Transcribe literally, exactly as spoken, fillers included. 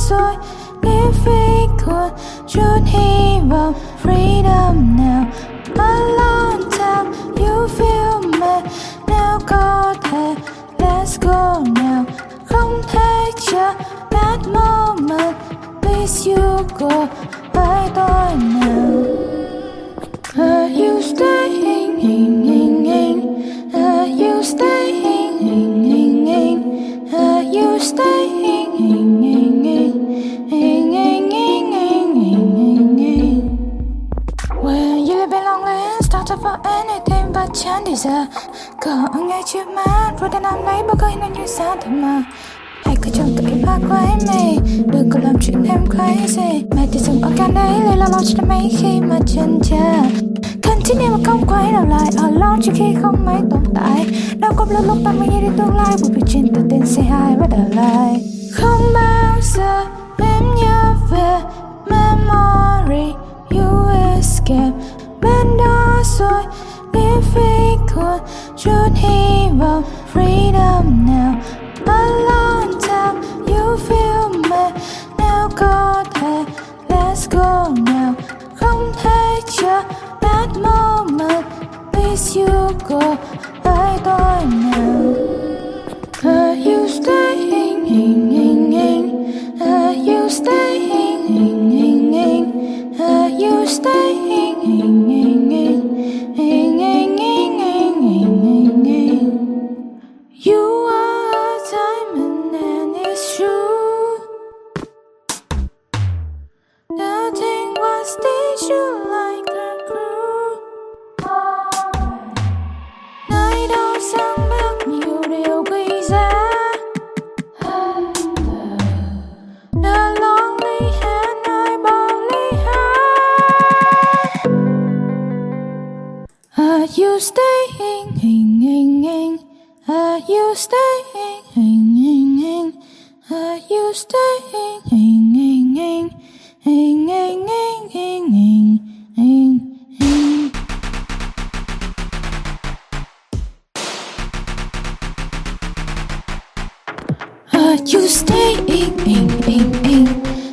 rồi nếu phi thường chút hy vọng freedom nào. Alone time you feel mệt nếu có thể let's go now. Không thể chờ that moment, please you go với tôi nào. Are you staying in, in, in? Are you staying in, in, in? Are you staying in, in, in? In, in, in, in, in, in. When you live lonely, start up for anything but chẳng đi giờ. Có ngày trước mắt, rồi đã nằm lấy bao câu hình như xa thật mà. Hãy cứ trong tự im hát với mày, đừng có làm chuyện em crazy. Mày thì dừng ở căn đấy, lấy lo lo cho mấy khi mà chân chờ. Continue mà không quay đầu lại, alone chỉ khi không mấy tồn tại. Đâu có lúc lúc ta mới nghĩ đến tương lai, buộc bị chuyện từ tên say hi bắt đầu lại. Không bao giờ em nhớ về memory you escape. Bên đó rồi nếu phi thường chút hy vọng freedom nào. Alone time you feel mệt nếu có thể let's go now. Không thể chờ that moment, please you go với tôi nào. Are you staying in, in, in? Are you staying in, in, in? Are you staying in, in, in? In, in, in, in, in, in. You are a diamond and it's true. Nothing was teach you like a crew. Nơi đâu sáng bước nhiều điều quý giá. The lonely hand nơi bao ly hát. Are you staying in, in, in? Are you staying in, in, in? Are you staying in, in, in? In, in, in, in, in, in, in. Are you staying in, in, in?